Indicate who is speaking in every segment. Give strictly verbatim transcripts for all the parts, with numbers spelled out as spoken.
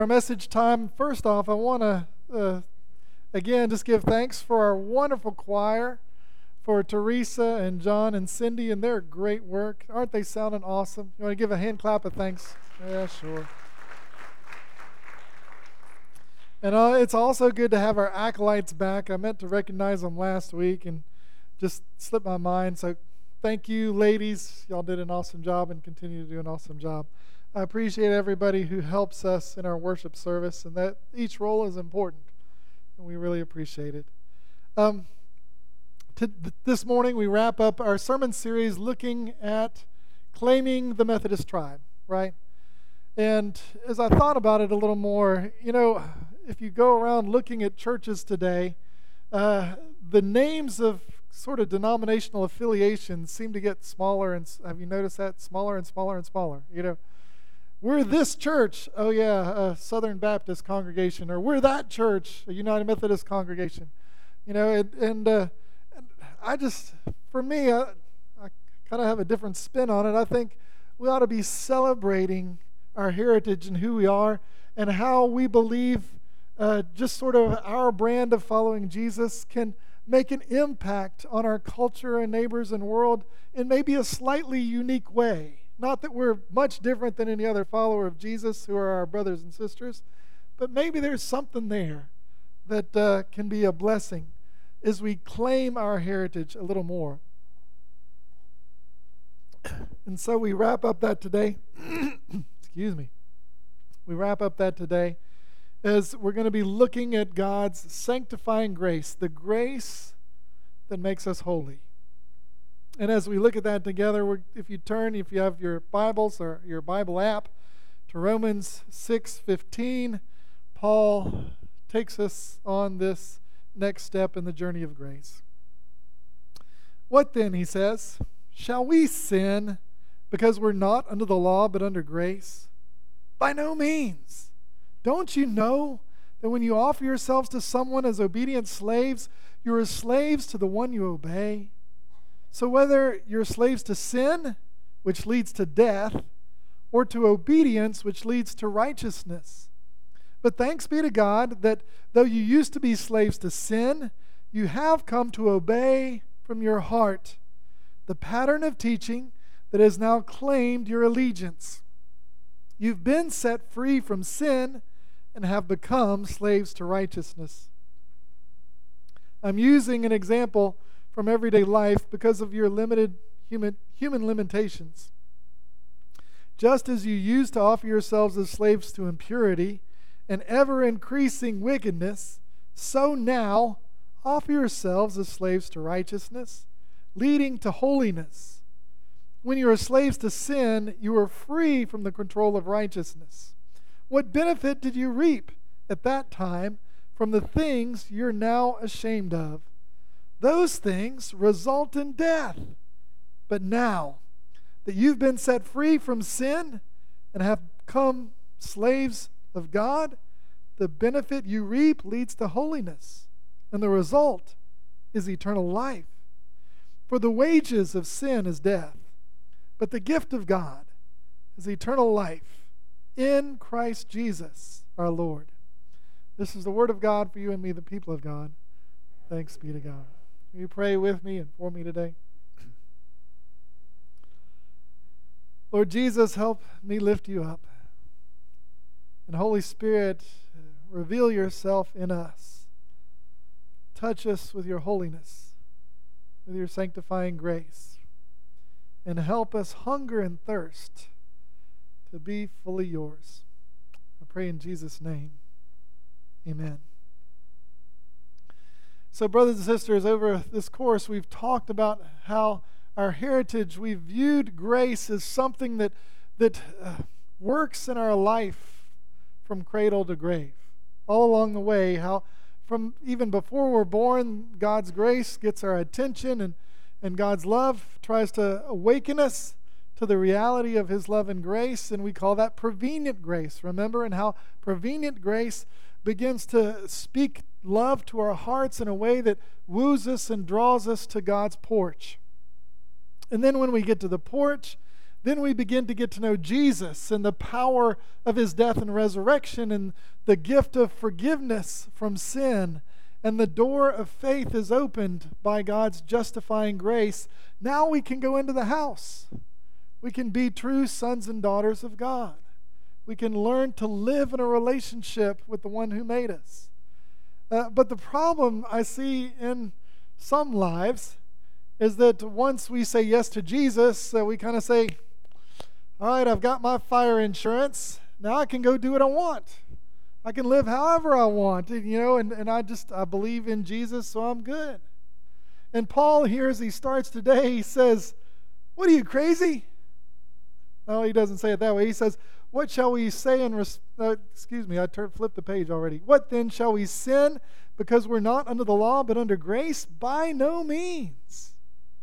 Speaker 1: Our message time, first off, I want to, uh, again, just give thanks for our wonderful choir, for Teresa and John and Cindy and their great work. Aren't they sounding awesome? You want to give a hand clap of thanks? Yeah, sure. And uh, it's also good to have our acolytes back. I meant to recognize them last week and just slipped my mind. So thank you, ladies. Y'all did an awesome job and continue to do an awesome job. I appreciate everybody who helps us in our worship service, and that each role is important, and we really appreciate it. Um, to, th- this morning, we wrap up our sermon series looking at claiming the Methodist tribe, right? And as I thought about it a little more, you know, if you go around looking at churches today, uh, the names of sort of denominational affiliations seem to get smaller, and have you noticed that? Smaller and smaller and smaller, you know. We're this church, oh yeah, a Southern Baptist congregation, or we're that church, a United Methodist congregation. You know, and, and, uh, and I just, for me, I, I kind of have a different spin on it. I think we ought to be celebrating our heritage and who we are and how we believe uh, just sort of our brand of following Jesus can make an impact on our culture and neighbors and world in maybe a slightly unique way. Not that we're much different than any other follower of Jesus who are our brothers and sisters, but maybe there's something there that uh, can be a blessing as we claim our heritage a little more. And so we wrap up that today. Excuse me. We wrap up that today as we're going to be looking at God's sanctifying grace, the grace that makes us holy. And as we look at that together, we're, if you turn, if you have your Bibles or your Bible app, to Romans six fifteen, Paul takes us on this next step in the journey of grace. What then, he says, shall we sin because we're not under the law but under grace? By no means. Don't you know that when you offer yourselves to someone as obedient slaves, you are slaves to the one you obey? So whether you're slaves to sin, which leads to death, or to obedience, which leads to righteousness. But thanks be to God that though you used to be slaves to sin, you have come to obey from your heart the pattern of teaching that has now claimed your allegiance. You've been set free from sin and have become slaves to righteousness. I'm using an example from everyday life because of your limited human, human limitations. Just as you used to offer yourselves as slaves to impurity and ever-increasing wickedness, so now offer yourselves as slaves to righteousness, leading to holiness. When you are slaves to sin, you are free from the control of righteousness. What benefit did you reap at that time from the things you're now ashamed of? Those things result in death. But now that you've been set free from sin and have become slaves of God, the benefit you reap leads to holiness, and the result is eternal life. For the wages of sin is death, but the gift of God is eternal life in Christ Jesus our Lord. This is the word of God for you and me, the people of God. Thanks be to God. Will you pray with me and for me today? Lord Jesus, help me lift you up. And Holy Spirit, reveal yourself in us. Touch us with your holiness, with your sanctifying grace, and help us hunger and thirst to be fully yours. I pray in Jesus' name. Amen. So, brothers and sisters, over this course, we've talked about how our heritage, we've viewed grace as something that, that uh, works in our life from cradle to grave. All along the way, how from even before we're born, God's grace gets our attention, and, and God's love tries to awaken us to the reality of His love and grace, and we call that prevenient grace. Remember, and how prevenient grace begins to speak love to our hearts in a way that woos us and draws us to God's porch. And then when we get to the porch, then we begin to get to know Jesus and the power of his death and resurrection and the gift of forgiveness from sin. And the door of faith is opened by God's justifying grace. Now we can go into the house. We can be true sons and daughters of God. We can learn to live in a relationship with the one who made us. Uh, but the problem I see in some lives is that once we say yes to Jesus, uh, we kind of say, all right, I've got my fire insurance. Now I can go do what I want. I can live however I want, you know, and, and I just, I believe in Jesus, so I'm good. And Paul here, as he starts today, he says, what are you, crazy? No, he doesn't say it that way. He says, what shall we say in, res- uh, excuse me, I turned, flipped the page already. What then, shall we sin because we're not under the law but under grace? By no means.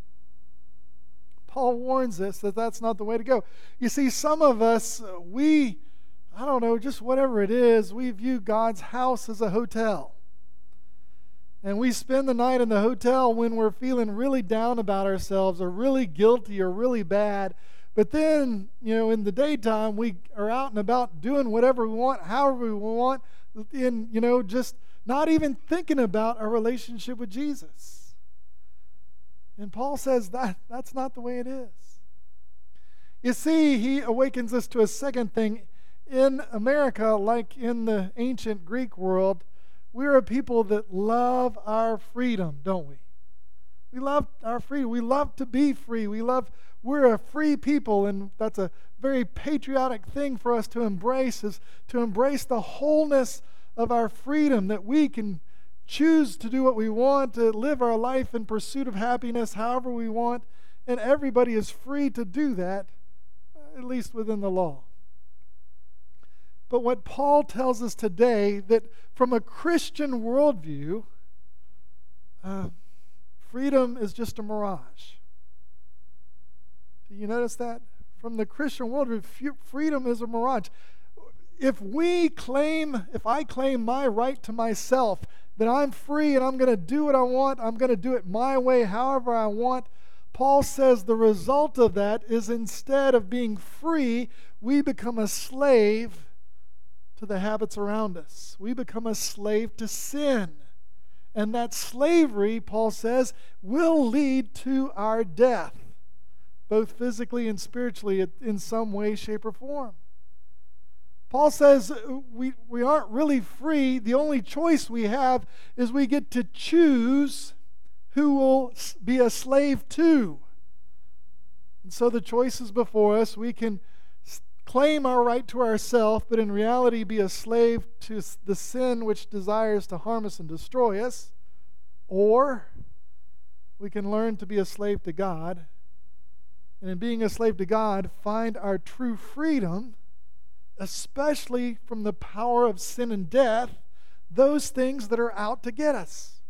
Speaker 1: Paul warns us that that's not the way to go. You see, some of us, uh, we, I don't know, just whatever it is, we view God's house as a hotel. And we spend the night in the hotel when we're feeling really down about ourselves or really guilty or really bad. But then, you know, in the daytime, we are out and about doing whatever we want, however we want, and, you know, just not even thinking about our relationship with Jesus. And Paul says that that's not the way it is. You see, he awakens us to a second thing. In America, like in the ancient Greek world, we're a people that love our freedom, don't we? We love our freedom. We love to be free. We love, we're a free people, and that's a very patriotic thing for us to embrace, is to embrace the wholeness of our freedom, that we can choose to do what we want, to live our life in pursuit of happiness however we want, and everybody is free to do that, at least within the law. But what Paul tells us today, that from a Christian worldview, uh, freedom is just a mirage. Do you notice that? From the Christian worldview, freedom is a mirage. If we claim, if I claim my right to myself, that I'm free and I'm going to do what I want, I'm going to do it my way, however I want, Paul says the result of that is, instead of being free, we become a slave to the habits around us. We become a slave to sin. And that slavery, Paul says, will lead to our death, both physically and spiritually, in some way, shape, or form. Paul says we, we aren't really free. The only choice we have is we get to choose who will be a slave to. And so the choice is before us. We can claim our right to ourselves, but in reality be a slave to the sin which desires to harm us and destroy us. Or we can learn to be a slave to God, and in being a slave to God, find our true freedom, especially from the power of sin and death, those things that are out to get us.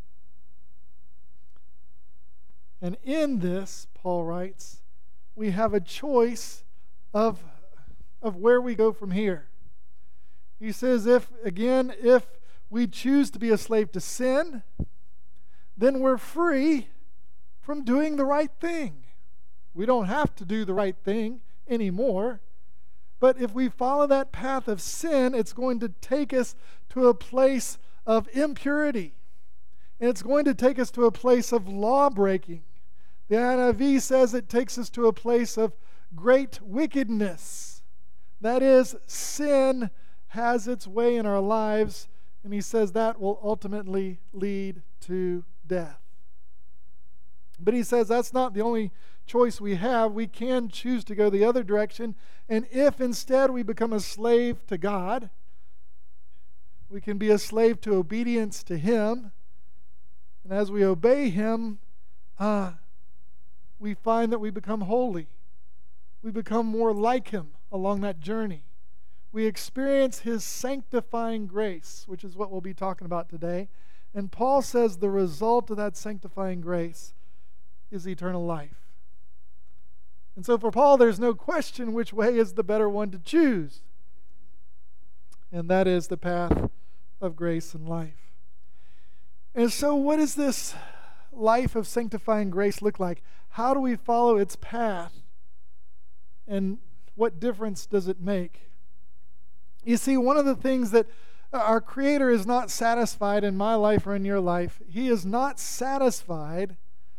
Speaker 1: And in this, Paul writes, we have a choice of, of where we go from here. He says, if, again, if we choose to be a slave to sin, then we're free from doing the right thing. We don't have to do the right thing anymore. But if we follow that path of sin, it's going to take us to a place of impurity. And it's going to take us to a place of law breaking. The N I V says it takes us to a place of great wickedness. That is, sin has its way in our lives, and he says that will ultimately lead to death. But he says that's not the only choice we have. We can choose to go the other direction, and if instead we become a slave to God, we can be a slave to obedience to him, and as we obey him, uh, we find that we become holy. We become more like him along that journey. We experience his sanctifying grace, which is what we'll be talking about today. And Paul says the result of that sanctifying grace is eternal life. And so for Paul, there's no question which way is the better one to choose. And that is the path of grace and life. And so what does this life of sanctifying grace look like? How do we follow its path and what difference does it make? You see, one of the things that our Creator is not satisfied in my life or in your life, He is not satisfied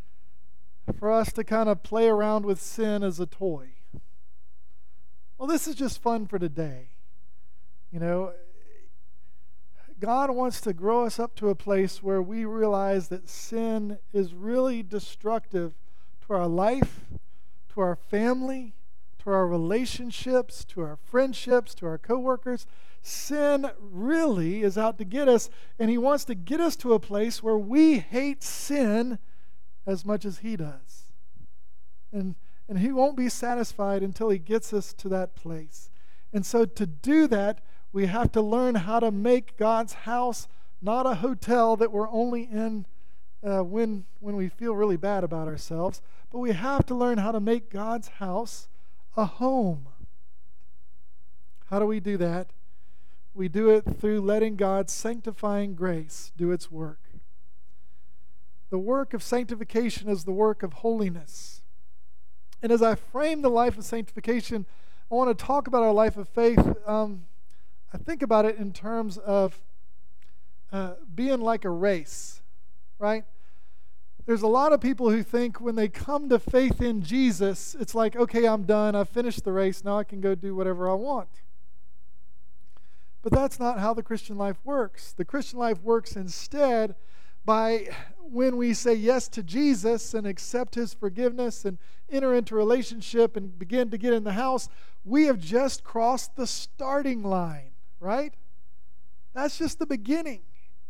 Speaker 1: for us to kind of play around with sin as a toy. Well, this is just fun for today. You know, God wants to grow us up to a place where we realize that sin is really destructive to our life, to our family, to our relationships, to our friendships, to our coworkers. Sin really is out to get us, and He wants to get us to a place where we hate sin as much as He does. And, and He won't be satisfied until He gets us to that place. And so to do that, we have to learn how to make God's house not a hotel that we're only in uh, when, when we feel really bad about ourselves, but we have to learn how to make God's house a home. How do we do that? We do it through letting God's sanctifying grace do its work. The work of sanctification is the work of holiness. And as I frame the life of sanctification, I want to talk about our life of faith. Um, I think about it in terms of uh, being like a race, right? There's a lot of people who think when they come to faith in Jesus, it's like, okay, I'm done. I've finished the race. Now I can go do whatever I want. But that's not how the Christian life works. The Christian life works instead by when we say yes to Jesus and accept His forgiveness and enter into a relationship and begin to get in the house, we have just crossed the starting line, right? That's just the beginning.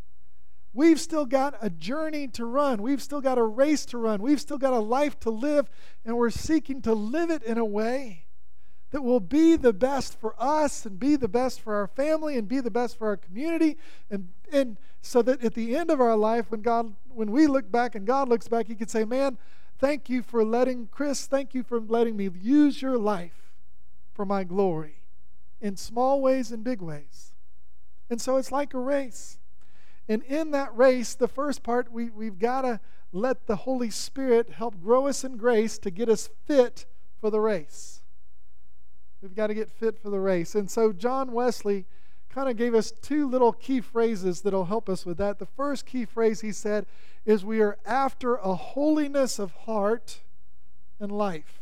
Speaker 1: We've still got a journey to run. We've still got a race to run. We've still got a life to live, and we're seeking to live it in a way that will be the best for us and be the best for our family and be the best for our community, and and so that at the end of our life, when God, when we look back and God looks back, He could say, man, thank you for letting, Chris, thank you for letting me use your life for my glory in small ways and big ways. And so it's like a race. And in that race, the first part, we, we've got to let the Holy Spirit help grow us in grace to get us fit for the race. We've got to get fit for the race. And so John Wesley kind of gave us two little key phrases that will help us with that. The first key phrase he said is, we are after a holiness of heart and life.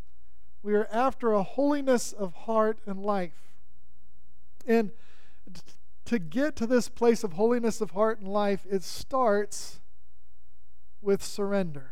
Speaker 1: We are after a holiness of heart and life. And to get to this place of holiness of heart and life, it starts with surrender.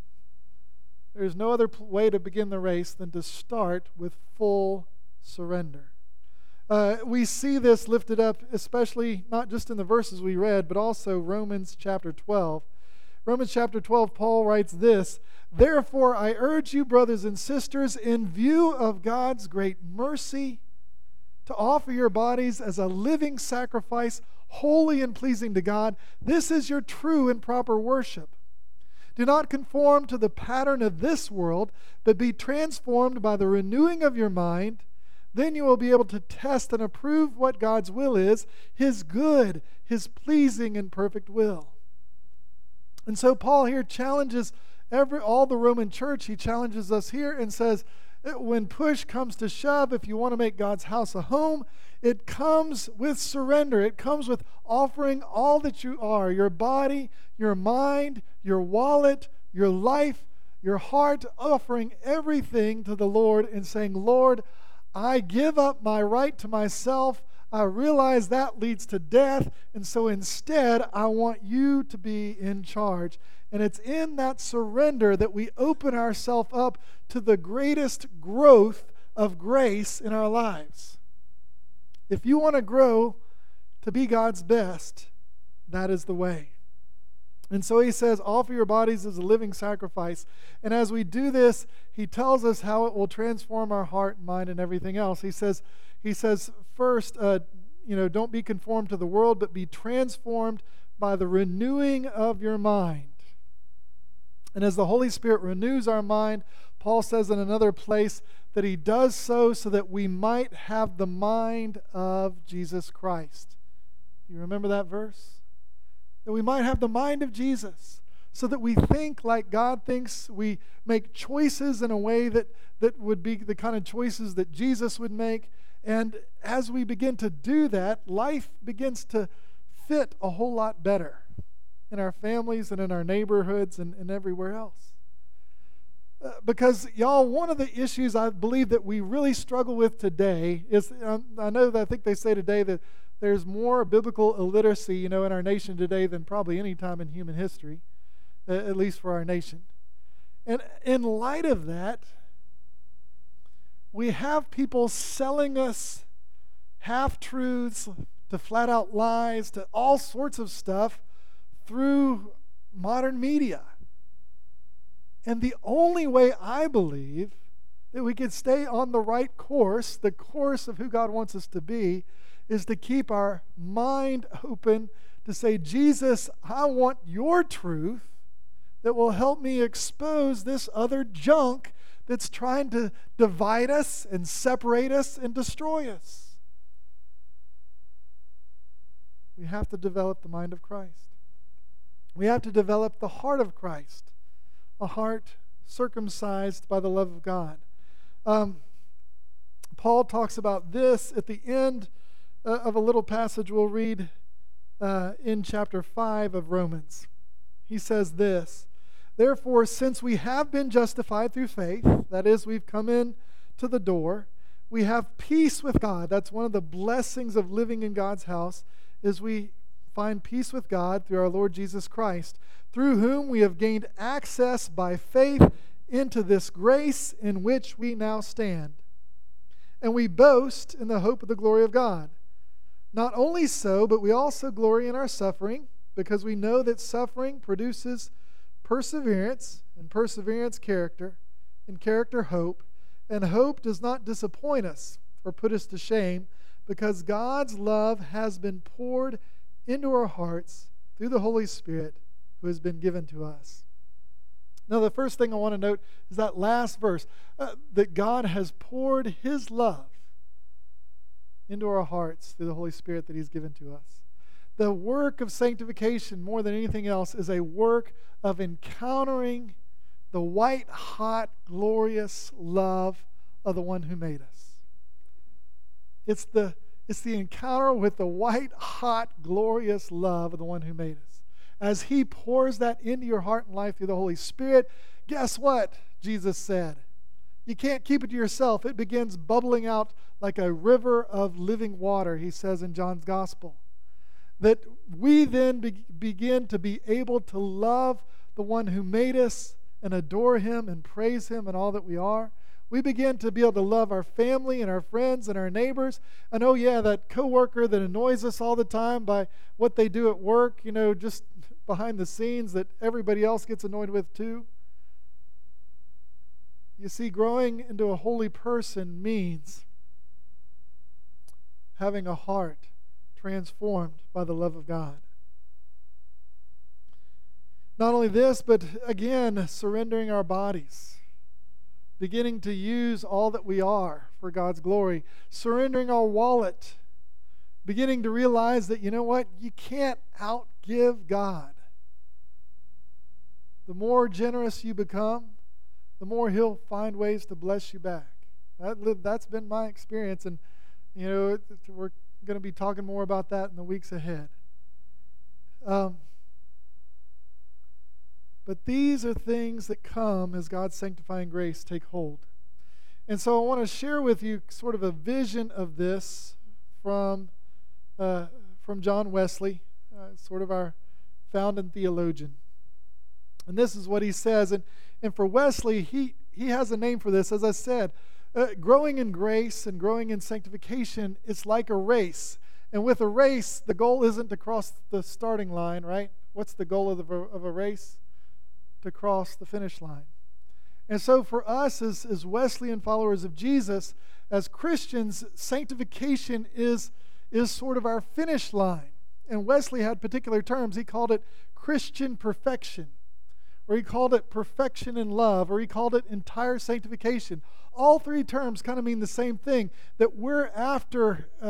Speaker 1: There's no other way to begin the race than to start with full surrender. Uh, we see this lifted up, especially not just in the verses we read, but also Romans chapter twelve. Romans chapter twelve, Paul writes this, therefore I urge you, brothers and sisters, in view of God's great mercy, to offer your bodies as a living sacrifice, holy and pleasing to God. This is your true and proper worship. Do not conform to the pattern of this world, but be transformed by the renewing of your mind. Then you will be able to test and approve what God's will is, His good, His pleasing and perfect will. And so Paul here challenges every all the Roman church. He challenges us here and says, when push comes to shove, if you want to make God's house a home, it comes with surrender. It comes with offering all that you are, your body, your mind, your wallet, your life, your heart, offering everything to the Lord and saying, Lord, I give up my right to myself. I realize that leads to death, and so instead I want you to be in charge. And it's in that surrender that we open ourselves up to the greatest growth of grace in our lives. If you want to grow to be God's best, that is the way. And so he says, offer your bodies as a living sacrifice. And as we do this, he tells us how it will transform our heart and mind and everything else. He says, he says first, uh, you know, don't be conformed to the world, but be transformed by the renewing of your mind. And as the Holy Spirit renews our mind, Paul says in another place that he does so so that we might have the mind of Jesus Christ. Do you remember that verse? That we might have the mind of Jesus. so that we think like God thinks. We make choices in a way that, that would be the kind of choices that Jesus would make. And as we begin to do that, life begins to fit a whole lot better in our families and in our neighborhoods and, and everywhere else. Uh, because, y'all, one of the issues I believe that we really struggle with today is, um, I know that I think they say today that there's more biblical illiteracy, you know, in our nation today than probably any time in human history, uh, at least for our nation. And in light of that, we have people selling us half-truths to flat-out lies to all sorts of stuff through modern media. And the only way I believe that we can stay on the right course, the course of who God wants us to be, is to keep our mind open to say, Jesus, I want your truth that will help me expose this other junk that's trying to divide us and separate us and destroy us. We have to develop the mind of Christ. We have to develop the heart of Christ, a heart circumcised by the love of God. Um, Paul talks about this at the end uh, of a little passage we'll read uh, in chapter five of Romans. He says this, therefore, since we have been justified through faith, that is, we've come in to the door, we have peace with God. That's one of the blessings of living in God's house, is we find peace with God through our Lord Jesus Christ, through whom we have gained access by faith into this grace in which we now stand. And we boast in the hope of the glory of God. Not only so, but we also glory in our suffering, because we know that suffering produces perseverance, and perseverance character, and character hope, and hope does not disappoint us or put us to shame, because God's love has been poured into our hearts through the Holy Spirit who has been given to us. Now, the first thing I want to note is that last verse, uh, that God has poured His love into our hearts through the Holy Spirit that He's given to us. The work of sanctification, more than anything else, is a work of encountering the white-hot, glorious love of the one who made us. It's the, it's the encounter with the white-hot, glorious love of the one who made us. As He pours that into your heart and life through the Holy Spirit, guess what? Jesus said, you can't keep it to yourself. It begins bubbling out like a river of living water, He says in John's Gospel. That we then be, begin to be able to love the one who made us and adore Him and praise Him and all that we are. We begin to be able to love our family and our friends and our neighbors. And oh yeah, that coworker that annoys us all the time by what they do at work, you know, just behind the scenes that everybody else gets annoyed with too. You see, growing into a holy person means having a heart transformed by the love of God. Not only this, but again, surrendering our bodies, beginning to use all that we are for God's glory, surrendering our wallet, beginning to realize that, you know what, you can't outgive God. The more generous you become, the more He'll find ways to bless you back. That, that's been my experience, and you know, we're going to be talking more about that in the weeks ahead. Um, but these are things that come as God's sanctifying grace take hold. And so I want to share with you sort of a vision of this from, uh, from John Wesley, uh, sort of our founding theologian. And this is what he says. And, and for Wesley, he, he has a name for this. As I said, uh, growing in grace and growing in sanctification, it's like a race. And with a race, the goal isn't to cross the starting line, right? What's the goal of, the, of a race? To cross the finish line. And so for us as, as Wesleyan followers of Jesus, as Christians, sanctification is, is sort of our finish line. And Wesley had particular terms. He called it Christian perfection, or he called it perfection in love, or he called it entire sanctification. All three terms kind of mean the same thing, that we're after uh,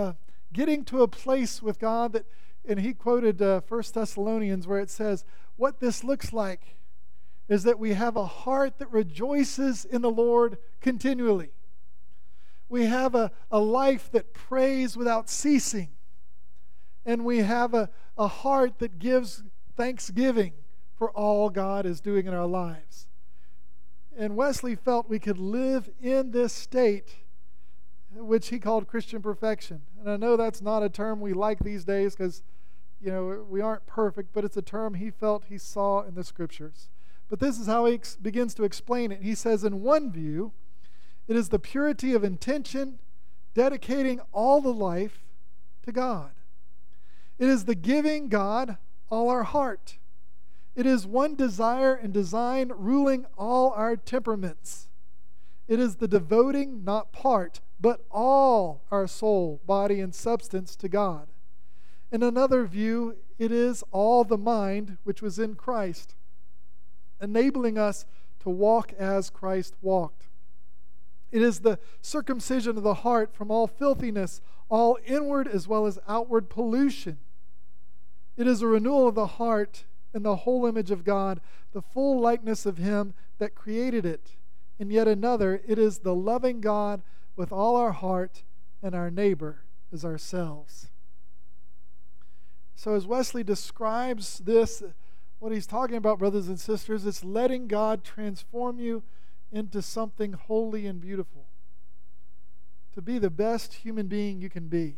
Speaker 1: getting to a place with God that, and he quoted uh, First Thessalonians where it says, what this looks like is that we have a heart that rejoices in the Lord continually. We have a, a life that prays without ceasing. And we have a, a heart that gives thanksgiving for all God is doing in our lives. And Wesley felt we could live in this state, which he called Christian perfection. And I know that's not a term we like these days because, you know, we aren't perfect, but it's a term he felt he saw in the Scriptures. But this is how he ex- begins to explain it. He says, in one view, it is the purity of intention, dedicating all the life to God. It is the giving God all our heart. It is one desire and design ruling all our temperaments. It is the devoting, not part, but all our soul, body, and substance to God. In another view, it is all the mind which was in Christ, enabling us to walk as Christ walked. It is the circumcision of the heart from all filthiness, all inward as well as outward pollution. It is a renewal of the heart in the whole image of God, the full likeness of Him that created it. And yet another, it is the loving God with all our heart and our neighbor as ourselves. So as Wesley describes this, what he's talking about, brothers and sisters, it's letting God transform you into something holy and beautiful, to be the best human being you can be.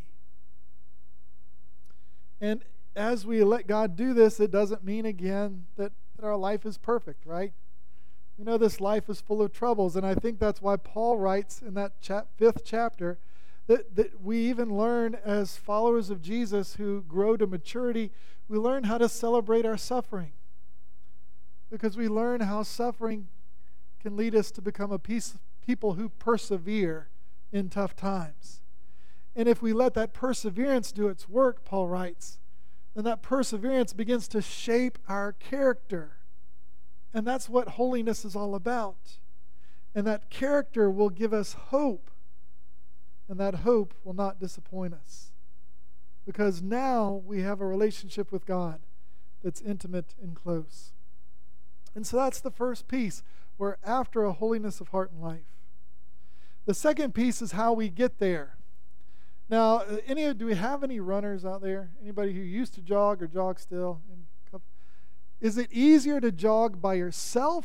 Speaker 1: And as we let God do this, it doesn't mean, again, that, that our life is perfect, right? We know this life is full of troubles, and I think that's why Paul writes in that chap- fifth chapter that, that we even learn as followers of Jesus who grow to maturity, we learn how to celebrate our suffering, because we learn how suffering can lead us to become a piece, people who persevere in tough times. And if we let that perseverance do its work, Paul writes, then that perseverance begins to shape our character. And that's what holiness is all about. And that character will give us hope. And that hope will not disappoint us. Because now we have a relationship with God that's intimate and close. And so that's the first piece. We're after a holiness of heart and life. The second piece is how we get there. Now, any do we have any runners out there? Anybody who used to jog or jog still? Is it easier to jog by yourself,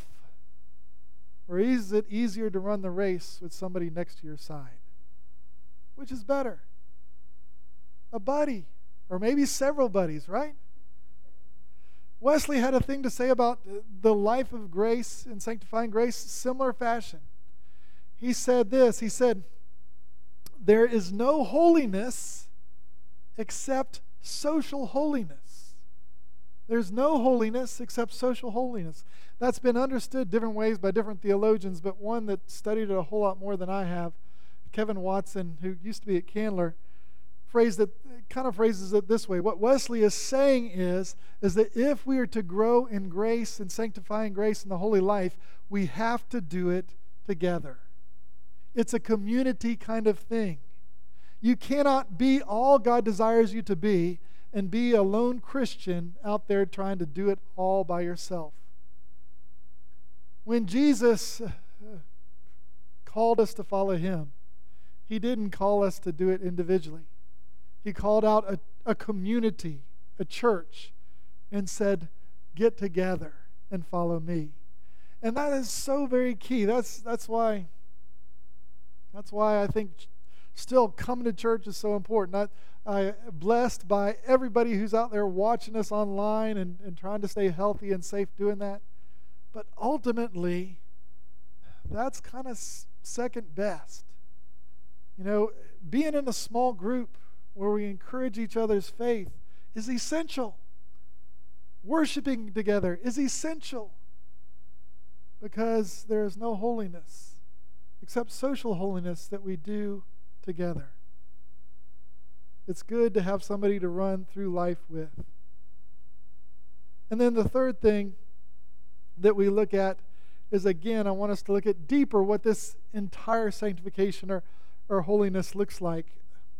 Speaker 1: or is it easier to run the race with somebody next to your side? Which is better? A buddy, or maybe several buddies, right? Wesley had a thing to say about the life of grace and sanctifying grace, similar fashion. He said this, he said, there is no holiness except social holiness. There's no holiness except social holiness. That's been understood different ways by different theologians, but one that studied it a whole lot more than I have, Kevin Watson, who used to be at Candler, phrased it, kind of phrases it this way. What Wesley is saying is, is that if we are to grow in grace and sanctifying grace in the holy life, we have to do it together. It's a community kind of thing. You cannot be all God desires you to be and be a lone Christian out there trying to do it all by yourself. When Jesus called us to follow Him, He didn't call us to do it individually. He called out a, a community, a church, and said, get together and follow me. And that is so very key. That's, that's why... That's why I think still coming to church is so important. I, I'm blessed by everybody who's out there watching us online and, and trying to stay healthy and safe doing that. But ultimately, that's kind of second best. You know, being in a small group where we encourage each other's faith is essential. Worshiping together is essential because there is no holiness except social holiness that we do together. It's good to have somebody to run through life with. And then the third thing that we look at is, again, I want us to look at deeper what this entire sanctification or, or holiness looks like.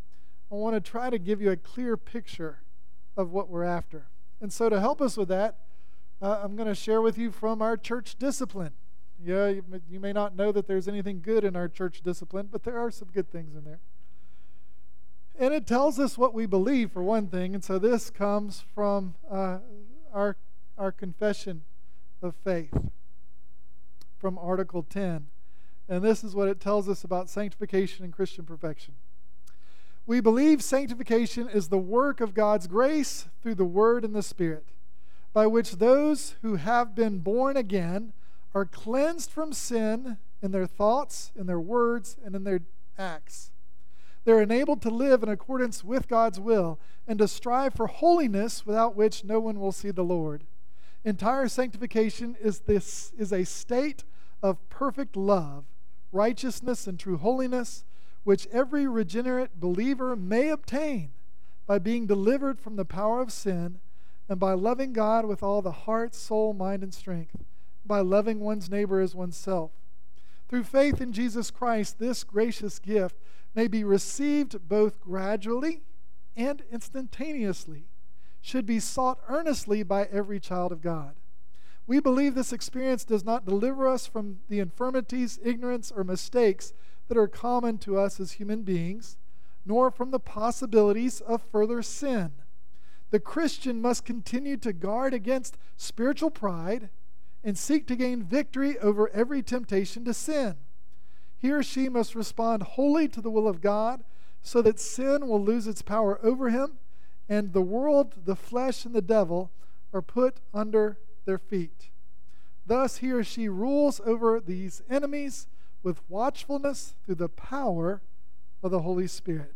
Speaker 1: I want to try to give you a clear picture of what we're after. And so to help us with that, uh, I'm going to share with you from our church discipline. Yeah, you, you may not know that there's anything good in our church discipline, but there are some good things in there. And it tells us what we believe, for one thing. And so this comes from uh, our, our confession of faith from Article ten. And this is what it tells us about sanctification and Christian perfection. We believe sanctification is the work of God's grace through the Word and the Spirit, by which those who have been born again are cleansed from sin in their thoughts, in their words, and in their acts. They're enabled to live in accordance with God's will and to strive for holiness without which no one will see the Lord. Entire sanctification is this is a state of perfect love, righteousness, and true holiness, which every regenerate believer may obtain by being delivered from the power of sin and by loving God with all the heart, soul, mind, and strength, by loving one's neighbor as oneself. Through faith in Jesus Christ, this gracious gift may be received both gradually and instantaneously, should be sought earnestly by every child of God. We believe this experience does not deliver us from the infirmities, ignorance, or mistakes that are common to us as human beings, nor from the possibilities of further sin. The Christian must continue to guard against spiritual pride and seek to gain victory over every temptation to sin. He or she must respond wholly to the will of God so that sin will lose its power over him and the world, the flesh, and the devil are put under their feet. Thus he or she rules over these enemies with watchfulness through the power of the Holy Spirit.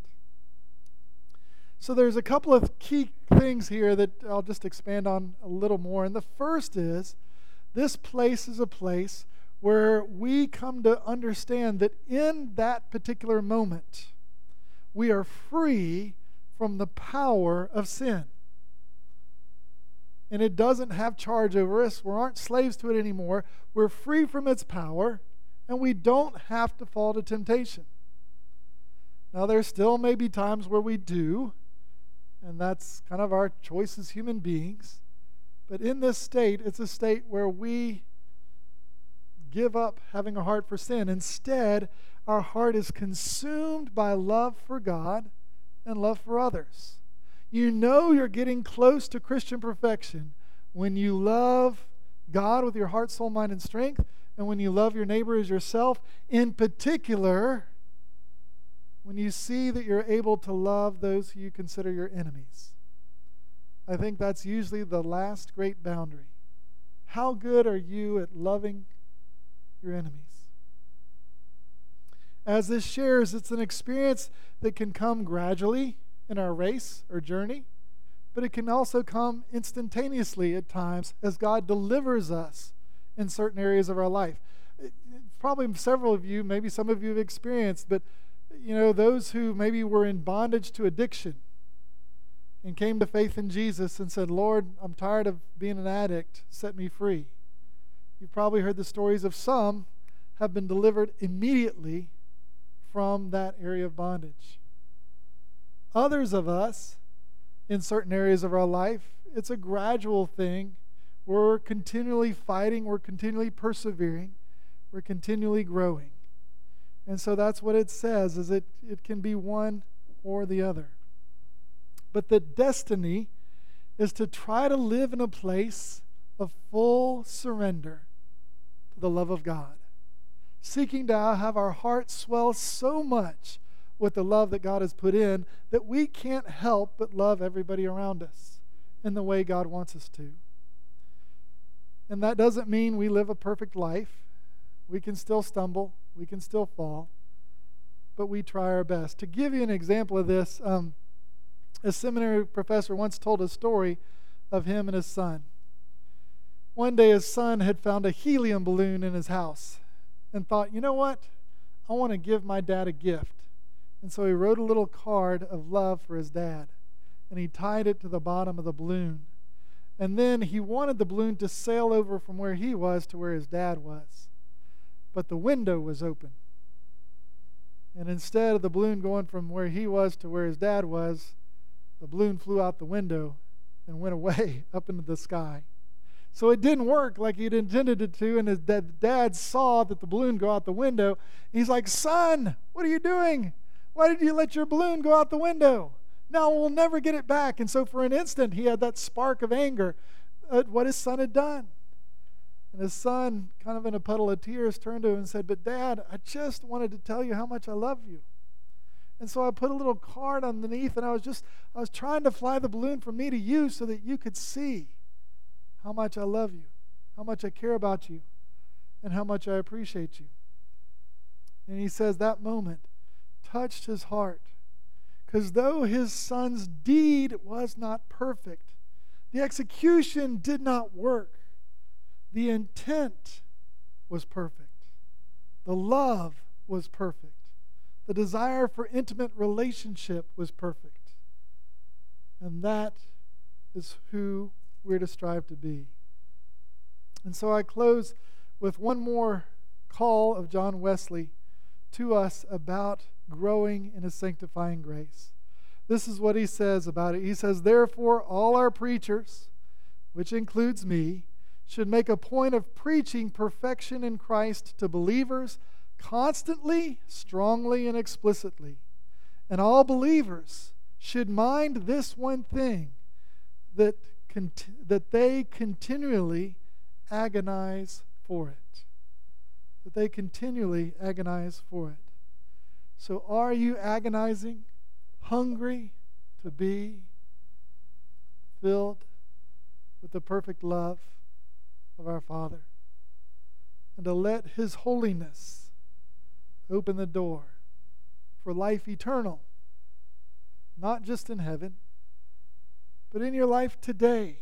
Speaker 1: So there's a couple of key things here that I'll just expand on a little more. And the first is, this place is a place where we come to understand that in that particular moment, we are free from the power of sin. And it doesn't have charge over us. We aren't slaves to it anymore. We're free from its power, and we don't have to fall to temptation. Now, there still may be times where we do, and that's kind of our choice as human beings. But in this state, it's a state where we give up having a heart for sin. Instead, our heart is consumed by love for God and love for others. You know you're getting close to Christian perfection when you love God with your heart, soul, mind, and strength, and when you love your neighbor as yourself. In particular, when you see that you're able to love those who you consider your enemies. I think that's usually the last great boundary. How good are you at loving your enemies? As this shares, it's an experience that can come gradually in our race or journey, but it can also come instantaneously at times as God delivers us in certain areas of our life. Probably several of you, maybe some of you have experienced, but you know, those who maybe were in bondage to addiction and came to faith in Jesus and said, Lord, I'm tired of being an addict, set me free. You've probably heard the stories of some have been delivered immediately from that area of bondage. Others of us, in certain areas of our life, it's a gradual thing. We're continually fighting, we're continually persevering, we're continually growing. And so that's what it says, is it, it can be one or the other. But the destiny is to try to live in a place of full surrender to the love of God, seeking to have our hearts swell so much with the love that God has put in that we can't help but love everybody around us in the way God wants us to. And that doesn't mean we live a perfect life. We can still stumble. We can still fall. But we try our best. To give you an example of this, um, a seminary professor once told a story of him and his son. One day his son had found a helium balloon in his house and thought, you know what? I want to give my dad a gift. And so he wrote a little card of love for his dad, and he tied it to the bottom of the balloon. And then he wanted the balloon to sail over from where he was to where his dad was. But the window was open. And instead of the balloon going from where he was to where his dad was, the balloon flew out the window and went away up into the sky. So it didn't work like he'd intended it to, and his dad saw that the balloon go out the window. He's like, "Son, what are you doing? Why did you let your balloon go out the window? Now we'll never get it back." And so for an instant, he had that spark of anger at what his son had done. And his son, kind of in a puddle of tears, turned to him and said, "But Dad, I just wanted to tell you how much I love you. And so I put a little card underneath, and I was just, I was trying to fly the balloon from me to you so that you could see how much I love you, how much I care about you, and how much I appreciate you." And he says that moment touched his heart, because though his son's deed was not perfect, the execution did not work, the intent was perfect, the love was perfect, the desire for intimate relationship was perfect. And that is who we're to strive to be. And so I close with one more call of John Wesley to us about growing in a sanctifying grace. This is what he says about it. He says, "Therefore, all our preachers, which includes me, should make a point of preaching perfection in Christ to believers constantly, strongly, and explicitly. And all believers should mind this one thing, that cont- that they continually agonize for it." That they continually agonize for it. So are you agonizing, hungry to be filled with the perfect love of our Father, and to let His holiness open the door for life eternal, not just in heaven, but in your life today?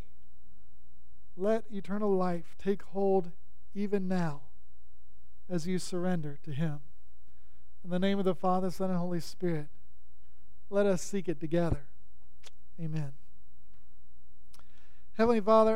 Speaker 1: Let eternal life take hold even now as you surrender to Him. In the name of the Father, Son, and Holy Spirit, let us seek it together. Amen. Heavenly Father,